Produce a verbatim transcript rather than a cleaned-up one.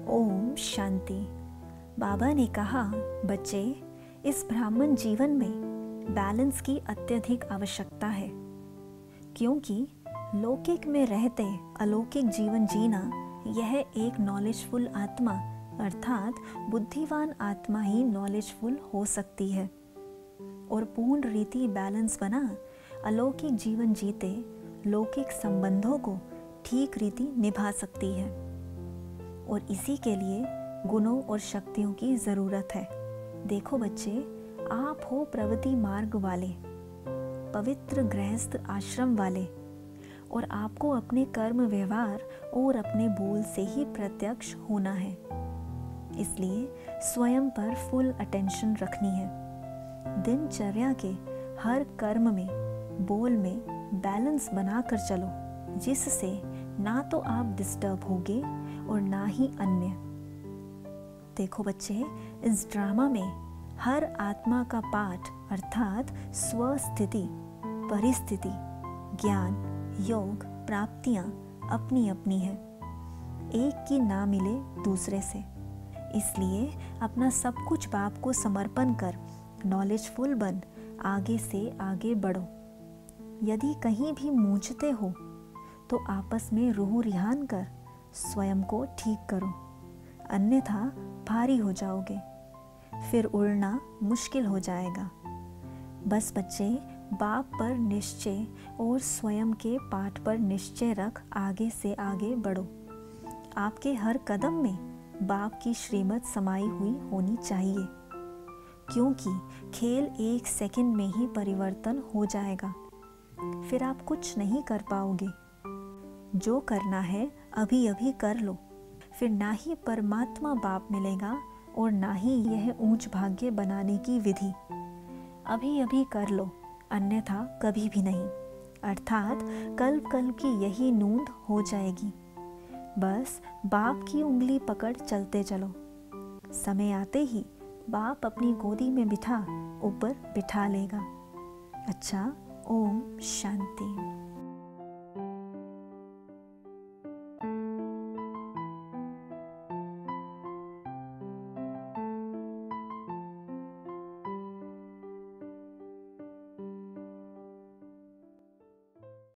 ओम शांति। बाबा ने कहा, बच्चे, इस ब्राह्मण जीवन में बैलेंस की अत्यधिक आवश्यकता है, क्योंकि लौकिक में रहते अलौकिक जीवन जीना यह एक नॉलेजफुल आत्मा अर्थात बुद्धिवान आत्मा ही नॉलेजफुल हो सकती है और पूर्ण रीति बैलेंस बना अलौकिक जीवन जीते लौकिक संबंधों को ठीक रीति निभा सकती है। और इसी के लिए गुणों और शक्तियों की ज़रूरत है। देखो बच्चे, आप हो प्रवृत्ति मार्ग वाले, पवित्र गृहस्थ आश्रम वाले, और आपको अपने कर्म व्यवहार और अपने बोल से ही प्रत्यक्ष होना है। इसलिए स्वयं पर फुल अटेंशन रखनी है। दिनचर्या के हर कर्म में, बोल में बैलेंस बनाकर चलो, जिससे ना तो आप डिस्टर्ब होगे और ना ही अन्य। देखो बच्चे, इस ड्रामा में हर आत्मा का पाठ अर्थात स्वस्थिति, परिस्थिति, ज्ञान, योग, प्राप्तियां अपनी अपनी है, एक की ना मिले दूसरे से। इसलिए अपना सब कुछ बाप को समर्पण कर नॉलेजफुल बन आगे से आगे बढ़ो। यदि कहीं भी मूंझते हो तो आपस में रूह रिहान कर स्वयं को ठीक करो, अन्यथा भारी हो जाओगे, फिर उड़ना मुश्किल हो जाएगा। बस बच्चे, बाप पर निश्चय और स्वयं के पाठ पर निश्चय रख आगे से आगे बढ़ो। आपके हर कदम में बाप की श्रीमत समाई हुई होनी चाहिए, क्योंकि खेल एक सेकंड में ही परिवर्तन हो जाएगा, फिर आप कुछ नहीं कर पाओगे। जो करना है अभी अभी कर लो, फिर ना ही परमात्मा बाप मिलेगा और ना ही यह ऊंच भाग्य बनाने की विधि। अभी अभी कर लो, अन्यथा कभी भी नहीं, अर्थात कल्प कल्प की यही नूंद हो जाएगी। बस बाप की उंगली पकड़ चलते चलो, समय आते ही बाप अपनी गोदी में बिठा ऊपर बिठा लेगा। अच्छा, ओम शांति।